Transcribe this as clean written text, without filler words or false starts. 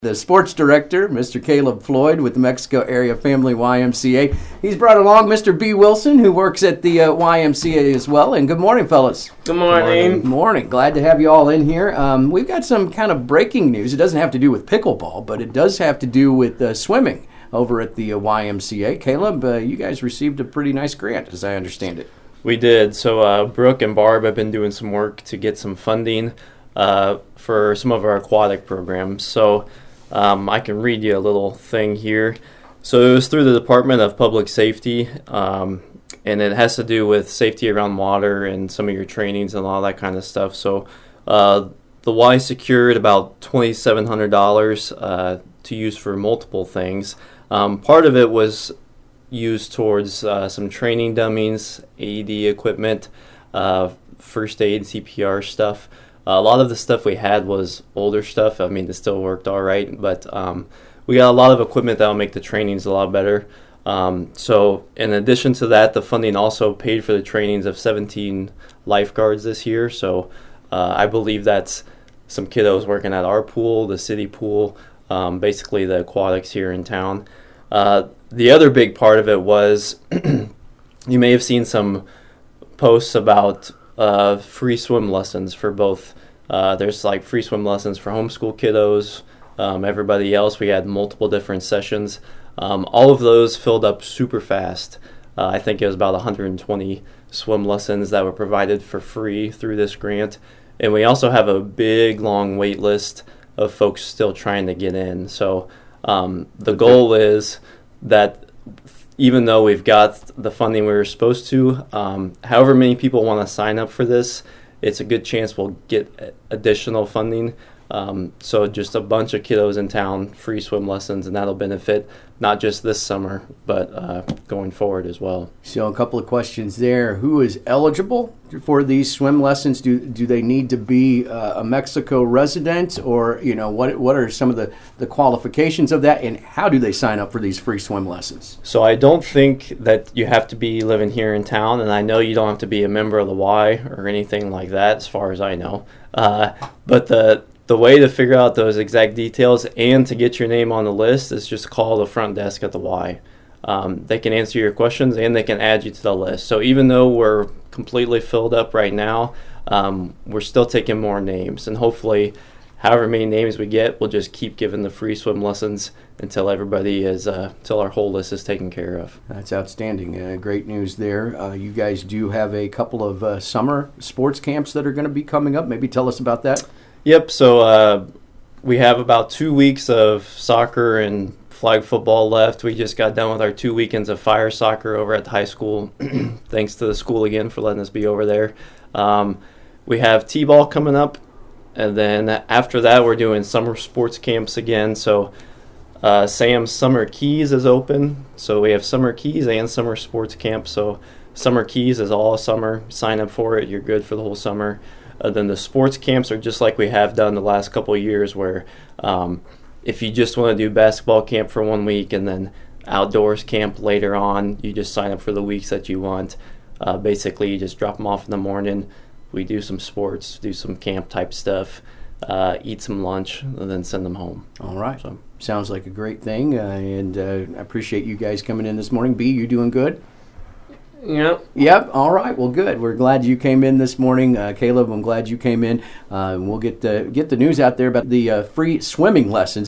The sports director, Mr. Caleb Floyd with the Mexico Area Family YMCA. He's brought along Mr. B. Wilson, who works at the YMCA as well. And good morning, fellas. Good morning. Good morning. Glad to have you all in here. We've got some kind of breaking news. It doesn't have to do with pickleball, but it does have to do with swimming over at the YMCA. Caleb, you guys received a pretty nice grant, as I understand it. We did. So Brooke and Barb have been doing some work to get some funding for some of our aquatic programs. So I can read you a little thing here. So it was through the Department of Public Safety, and it has to do with safety around water and some of your trainings and all that kind of stuff. So the Y secured about $2,700 to use for multiple things. Part of it was used towards some training dummies, AED equipment, first aid, CPR stuff. A lot of the stuff we had was older stuff. I mean, it still worked all right, but we got a lot of equipment that will make the trainings a lot better. So in addition to that, the funding also paid for the trainings of 17 lifeguards this year. So I believe that's some kiddos working at our pool, the city pool, basically the aquatics here in town. The other big part of it was you may have seen some posts about free swim lessons for both. There's like free swim lessons for homeschool kiddos, everybody else. We had multiple different sessions. All of those filled up super fast. I think it was about 120 swim lessons that were provided for free through this grant. And we also have a big, long wait list of folks still trying to get in. So the goal is that even though we've got the funding we were supposed to, however many people want to sign up for this, it's a good chance we'll get additional funding. So just a bunch of kiddos in town, free swim lessons, and that'll benefit not just this summer, but going forward as well. So a couple of questions there. Who is eligible for these swim lessons? Do they need to be a Mexico resident, or what are some of the qualifications of that, and how do they sign up for these free swim lessons? So I don't think that you have to be living here in town, and I know you don't have to be a member of the Y or anything like that, as far as I know. But the way to figure out those exact details and to get your name on the list is just call the front desk at the Y. They can answer your questions and they can add you to the list. So even though we're completely filled up right now, we're still taking more names. And hopefully, however many names we get, we'll just keep giving the free swim lessons until everybody is, till our whole list is taken care of. That's outstanding. Great news there. You guys do have a couple of summer sports camps that are going to be coming up. Maybe tell us about that. Yep, so we have about 2 weeks of soccer and flag football left. We just got done with our 2 weekends of fire soccer over at the high school. Thanks to the school again for letting us be over there. We have T-ball coming up, and then after that we're doing summer sports camps again. So Sam's Summer Keys is open. So we have Summer Keys and Summer Sports Camp. So Summer Keys is all summer. Sign up for it. You're good for the whole summer. Then the sports camps are just like we have done the last couple of years, where if you just want to do basketball camp for 1 week and then outdoors camp later on, you just sign up for the weeks that you want. Basically, you just drop them off in the morning. We do some sports, do some camp type stuff, eat some lunch, and then send them home. All right. So sounds like a great thing, and I appreciate you guys coming in this morning. B, you doing good? Yep. All right. Well, good. We're glad you came in this morning, Caleb. I'm glad you came in. We'll get the news out there about the free swimming lessons.